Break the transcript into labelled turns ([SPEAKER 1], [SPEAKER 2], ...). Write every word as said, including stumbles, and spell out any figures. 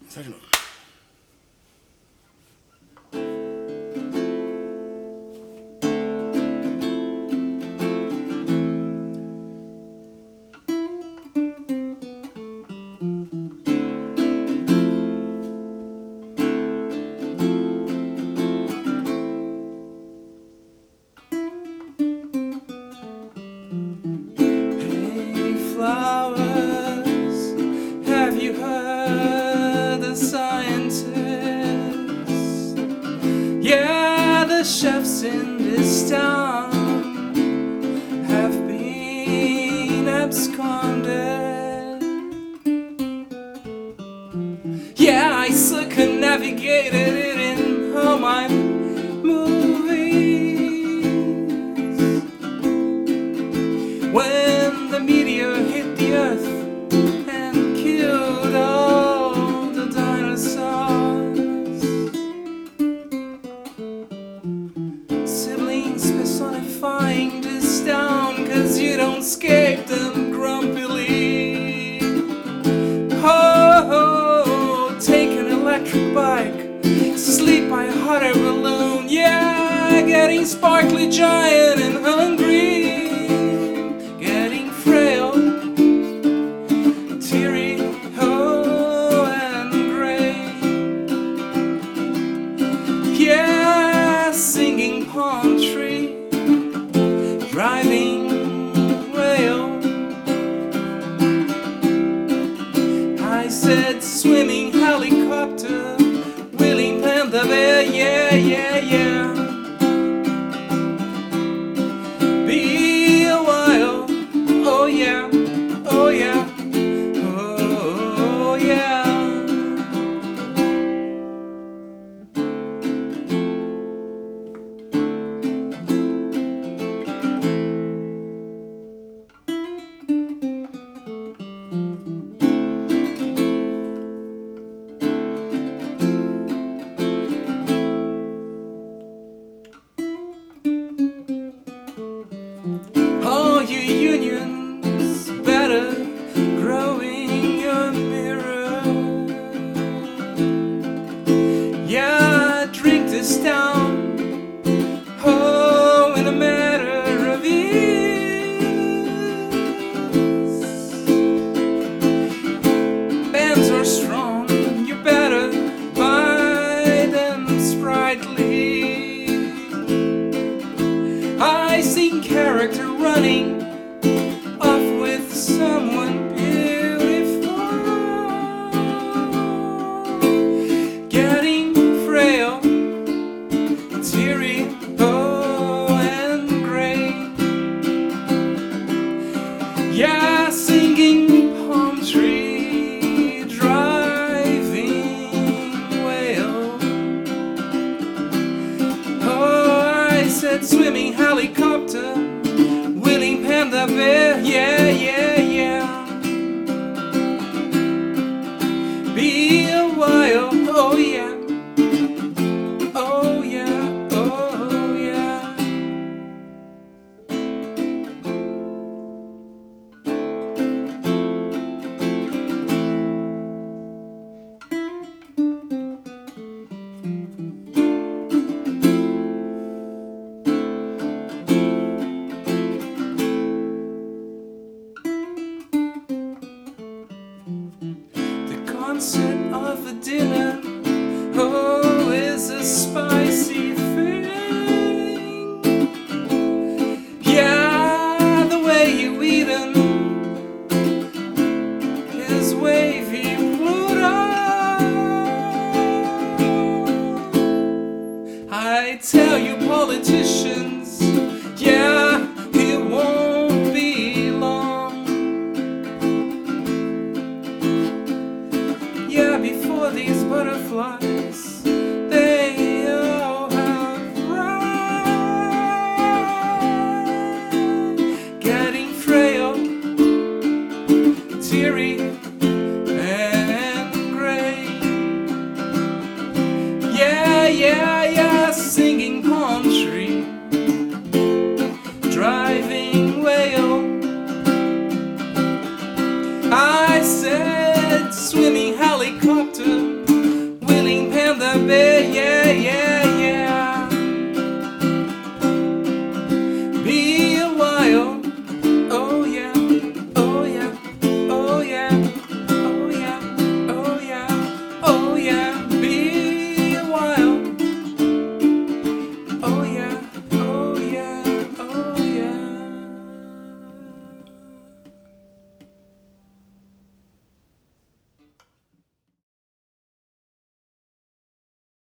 [SPEAKER 1] Salut.
[SPEAKER 2] Hey, flowers, have you heard the scientists? Yeah, the chefs in this town have been absconded. Yeah, I circumnavigated it in all my movies. When the meteor hit the earth and killed all the dinosaurs, siblings personifying this town, 'cause you don't escape them grumpily. Oh, oh, take an electric bike, sleep by a hot air balloon. Yeah, getting sparkly, giant and hungry, getting frail, teary, oh, and gray. Yeah, singing palm tree, driving whale. I said swimming helicopter, Willing Panther Bear, yeah, yeah, yeah. Be a while, oh yeah, oh yeah, oh yeah. All you unions better grow in your mirror. Yeah, drink this down, oh, in a matter of ease. Bands are strong, you better buy them sprightly. I seen character running off with someone beautiful, getting frail, teary, oh, and gray. Yeah, singing palm tree, driving whale. Oh, I said swimming helicopter, Willing Panther Bear, yeah, yeah, yeah. Be a while, oh yeah, oh yeah, oh yeah. The concept of a dinner, oh, is a spicy thing. Yeah, the way you eat 'em is wavy Pluto. I tell you, politicians, yeah, it won't be long. Yeah, before these butterflies, they all have run, getting frail, teary, and gray. Yeah, yeah, yeah, singing palm tree, driving whale. I said swimming helicopter,